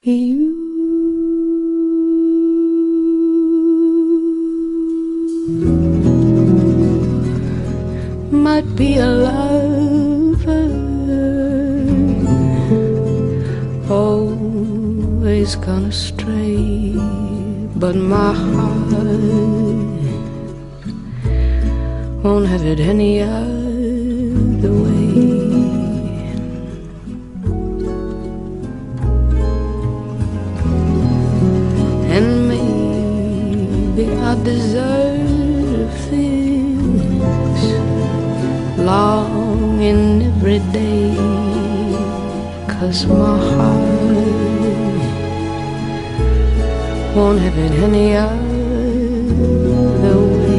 You might be a lover, always gonna stray, but my heart won't have it any other way. And maybe I deserve this, longing every day, 'cause my heart won't have it any other way.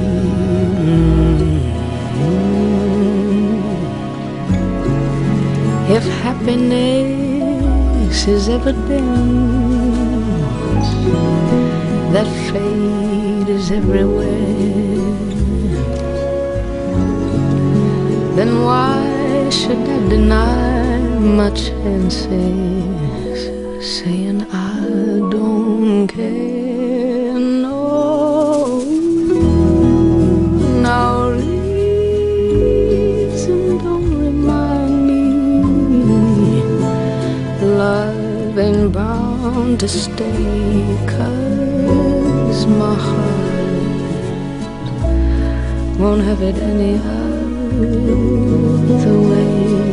If happiness is evidence that fate is everywhere, then why should I deny my chances, saying I don't care? No, no reason don't remind me love ain't bound to stay, 'cause my heart won't have it any other way.